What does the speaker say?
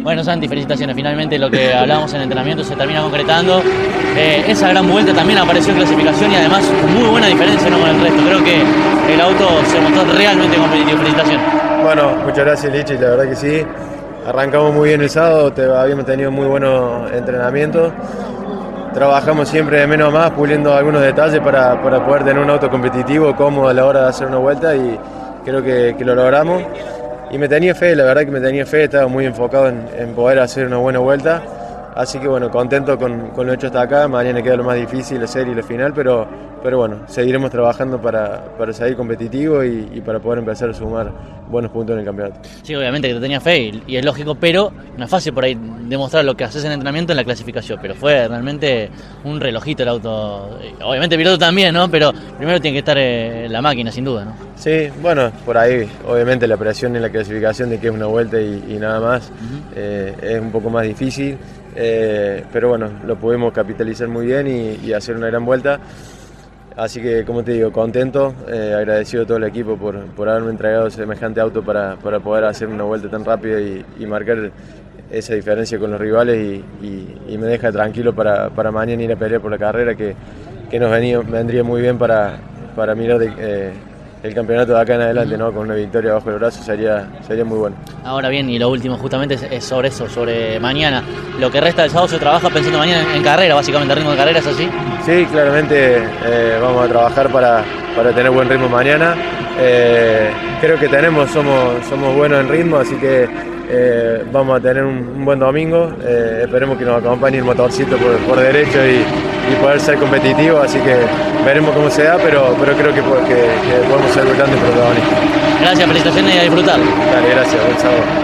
Bueno, Santi, felicitaciones. Finalmente lo que hablábamos en el entrenamiento se termina concretando. Esa gran vuelta también apareció en clasificación y además con muy buena diferencia, ¿no?, con el resto. Creo que el auto se mostró realmente competitivo. Felicitaciones. Bueno, muchas gracias, Lichi, la verdad que sí. Arrancamos muy bien el sábado, habíamos tenido muy buenos entrenamientos. Trabajamos siempre de menos a más, puliendo algunos detalles para poder tener un auto competitivo, cómodo a la hora de hacer una vuelta, y creo que lo logramos. Y me tenía fe, la verdad que me tenía fe, estaba muy enfocado en poder hacer una buena vuelta. Así que bueno, contento con lo hecho hasta acá. Mañana queda lo más difícil, la serie y la final, pero bueno, seguiremos trabajando para seguir competitivo y para poder empezar a sumar buenos puntos en el campeonato. Sí, obviamente que te tenía fe y es lógico, pero no es fácil por ahí demostrar lo que haces en entrenamiento en la clasificación, pero fue realmente un relojito el auto. Obviamente el piloto también, ¿no? Pero primero tiene que estar la máquina, sin duda, ¿no? Sí, bueno, por ahí obviamente la presión en la clasificación de que es una vuelta y nada más, es un poco más difícil. Pero bueno, lo pudimos capitalizar muy bien y hacer una gran vuelta. Así que, como te digo, contento, agradecido a todo el equipo por haberme entregado semejante auto para poder hacer una vuelta tan rápida y marcar esa diferencia con los rivales y me deja tranquilo para mañana ir a pelear por la carrera que vendría muy bien para mirar el campeonato de acá en adelante, ¿no? Con una victoria bajo el brazo sería muy bueno. Ahora bien, y lo último justamente es sobre eso, sobre mañana. Lo que resta del sábado se trabaja pensando mañana en carrera, básicamente, ritmo de carrera, ¿es así? Sí, claramente vamos a trabajar para tener buen ritmo mañana. Creo que somos buenos en ritmo, así que vamos a tener un buen domingo. Esperemos que nos acompañe el motorcito por derecho y poder ser competitivo, así que veremos cómo se da, pero creo que podemos ser grandes protagonistas. Gracias, felicitaciones y a disfrutar. Dale, gracias, buen sábado.